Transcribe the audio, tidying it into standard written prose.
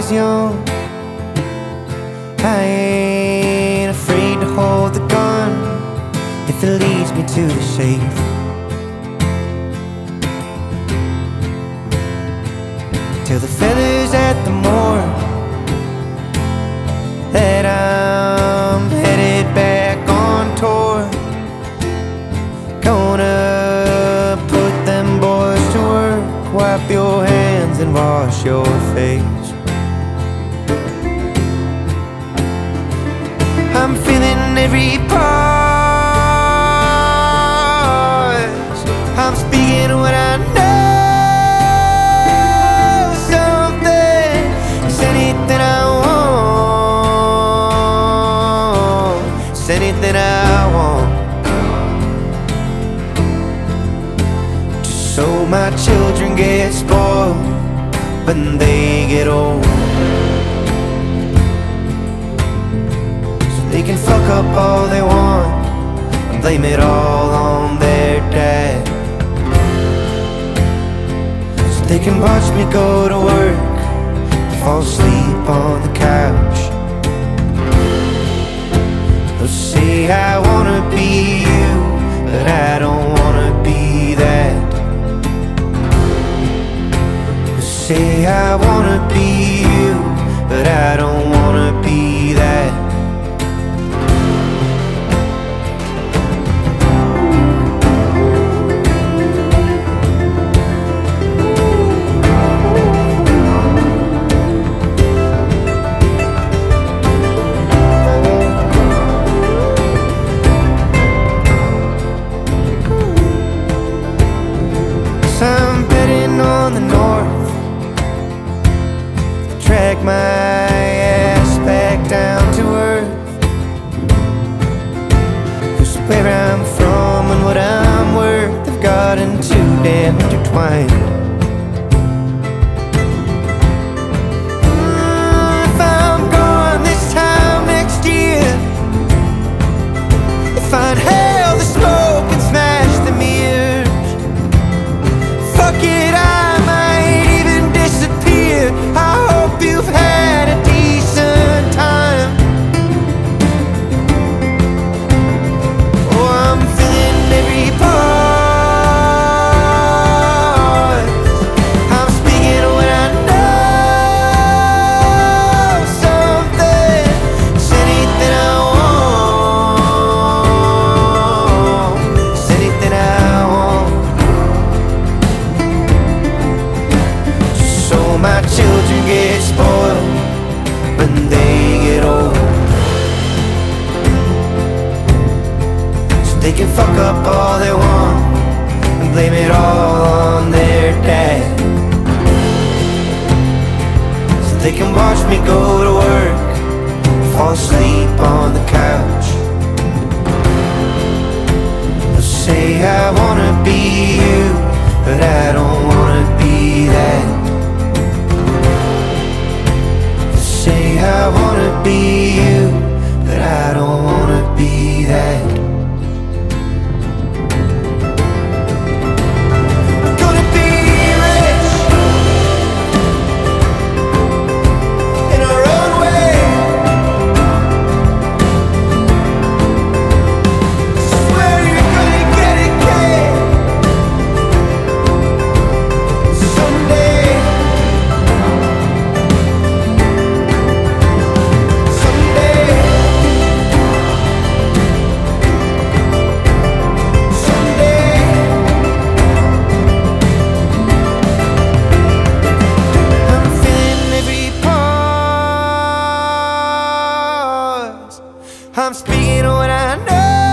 was young, I ain't afraid to hold the gun if it leads me to the safe. Till the feathers at the morgue, that I'm headed back on tour. Gonna put them boys to work, wipe your hands and wash your face. I'm feeling every part. I'm speaking what I know. Something is anything I want. It's anything I want. Just so my children get spoiled when they get old. They can fuck up all they want and blame it all on their dad. So they can watch me go to work, fall asleep on the couch. They'll say I wanna be you, but I don't wanna be that. They'll say I wanna be you, but I don't wanna be that. I'm betting on the north, drag my ass back down to earth. 'Cause where I'm from and what I'm worth have gotten too damn intertwined. If I'm gone this time next year, if I'd hail the smoke and smash the mirrors, fuck it, I might even disappear. I hope you've had a decent time. Oh, I'm feeling every part. I'm speaking what I know. Something, it's anything I want. It's anything I want. So my children get spoiled when they get old. So they can fuck up all they want and blame it all on their dad. So they can watch me go to work, fall asleep on the couch. They'll say I wanna be you, but I don't wanna be that. Say I wanna be you, but I don't wanna be that. I'm gonna be rich in our own way. Swear you're gonna get it, kid. Someday. I'm speaking what I know.